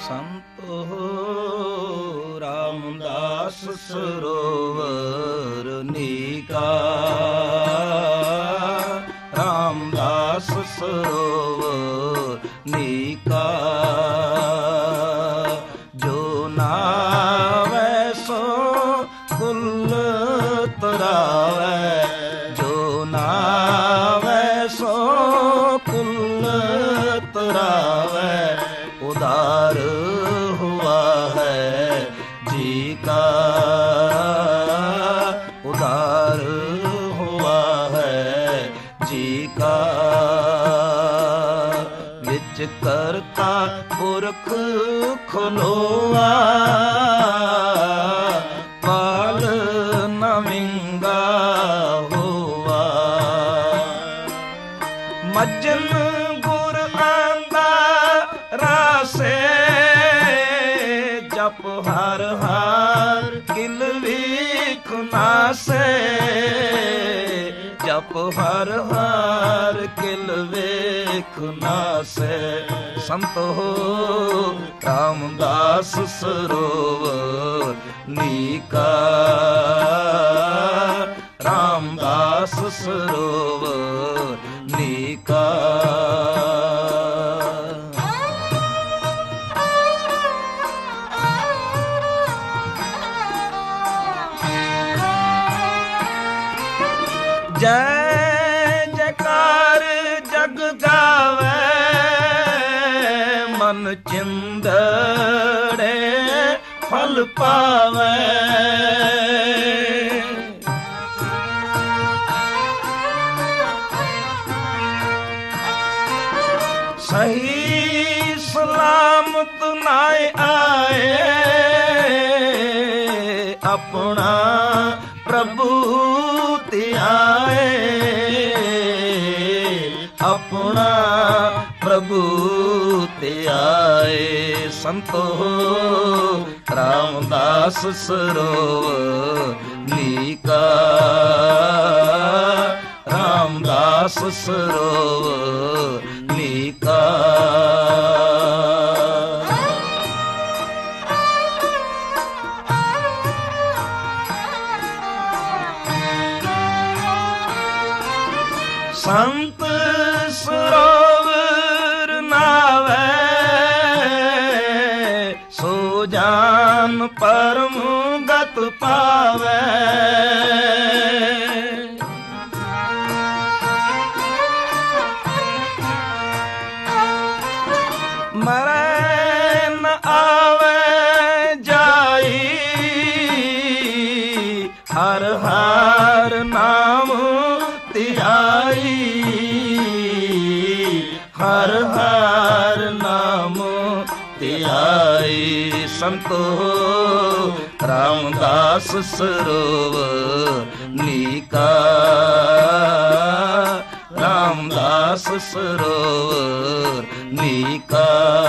ਸੰਤੋ ਰਾਮਦਾਸ ਸਰੋਵਰ ਨੀਕਾ, ਰਾਮਦਾਸ ਸਰੋਵਰ ਨੀਕਾ। ਜੋ ਨਾਵੈ ਸੋ ਕੁਲ ਤਰਾਵੈ, ਜੋ ਨਾਵੈ ਸੋ ਕੁਲ ਤਰਾਵੈ। ਉਦਾਰ ਹੁਆ ਹੈ ਜੀ ਕਾ, ਉਦਾਰ ਹੁਆ ਹੈ ਜੀ ਕਾ। ਵਿੱਚ ਕਰਤਾ ਪੁਰਖ ਖਲੋਆ, ਪਾਲ ਨਵਿੰਗਾ ਹੋਆ। ਮੱਜਨ ਗੁਰ ਆਂਦਾ ਰਾਸੇ, ਜਪ ਹਰ ਹਰ ਕਿਲ ਵੀਖ ਨਾਸੇ, ਜਪ ਹਰ ਹਰ ਕਿਲ ਵੇਖ ਨਾਸੇ। ਸੰਤੋ ਰਾਮਦਾਸ ਸਰੋਵਰ ਨੀਕਾ, ਰਾਮਦਾਸ ਸਰੋਵਰ ਨੀਕਾ। ਜੈ ਜੈਕਾਰ ਜਗ ਗਾਵੇ, ਮਨ ਚਿੰਦੜੇ ਫਲ ਪਾਵੇ। ਸਹੀ ਸਲਾਮਤ ਨਾਇ ਆਏ, ਆਪਣਾ ਪ੍ਰਭੂ ਧਿਆਏ, ਆਪਣਾ ਪ੍ਰਭੂ ਧਿਆਏ। ਸੰਤੋ ਰਾਮਦਾਸ ਸਰੋਵਰ ਨੀਕਾ, ਰਾਮਦਾਸ ਸਰੋਵਰ ਨੀਕਾ। ਸੰਤ ਸਰੋਵਰ ਨਾਵੇ, ਸੋ ਜਾਨ ਪਰਮ ਗਤ ਪਾਵੇ। ਮਰੈ ਨ ਆਵੇ ਜਾਈ, ਹਰ ਹਰ ਨਾਮ ਧਿਆਈ, ਹਰ ਹਰ ਨਾਮ ਧਿਆਈ। ਸੰਤੋ ਰਾਮਦਾਸ ਸਰੋਵਰ ਨੀਕਾ, ਰਾਮਦਾਸ ਸਰੋਵਰ ਨੀਕਾ।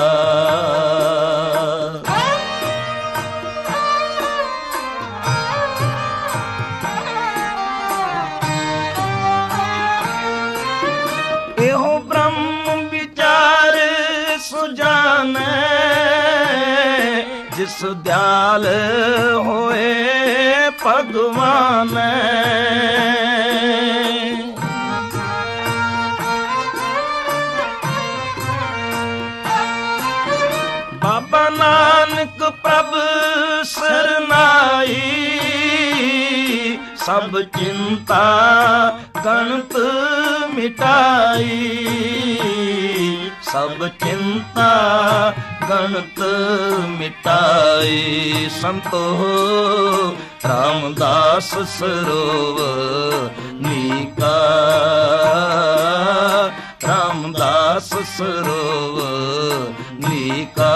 ਇਹੋ ਬ੍ਰਹਮ ਵਿਚਾਰ ਸੁਜਾਨੈ, ਜਿਸ ਦਿਆਲ ਹੋਏ ਭਗਵਾਨ। ਬਾਬਾ ਨਾਨਕ ਪ੍ਰਭ ਸਰਨਾਈ, ਸਭ ਚਿੰਤਾ ਗਣਤ ਮਿਟਾਈ, ਸਭ ਚਿੰਤਾ ਗਣਤ ਮਿਟਾਈ। ਸੰਤੋ ਰਾਮਦਾਸ ਸਰੋਵਰ ਨੀਕਾ, ਰਾਮਦਾਸ ਸਰੋਵਰ ਨੀਕਾ।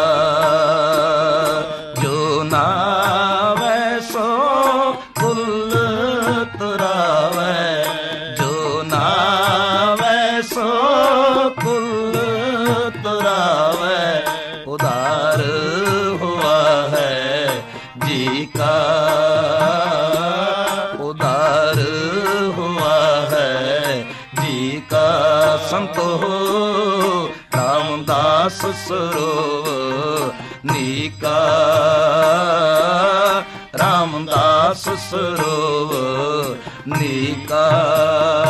ਜੋ ਨਾਵੈ ਸੋ ਕੁਲ ਤਰਾਵੈ, ਜੋ ਨਾਵੈ ਸੋ ਕੁਲ ਤਰਾਵੈ। ਉਦਾਰ ਹੁਆ ਹੈ ਜੀ ਕਾ, ਉਦਾਰ ਹੁਆ ਹੈ ਜੀ ਕਾ। ਸੰਤੋ ਰਾਮਦਾਸ ਰਾਮਦਾਸ ਸਰੋਵਰ ਨੀਕਾ, ਰਾਮਦਾਸ ਸਰੋਵਰ ਨੀਕਾ।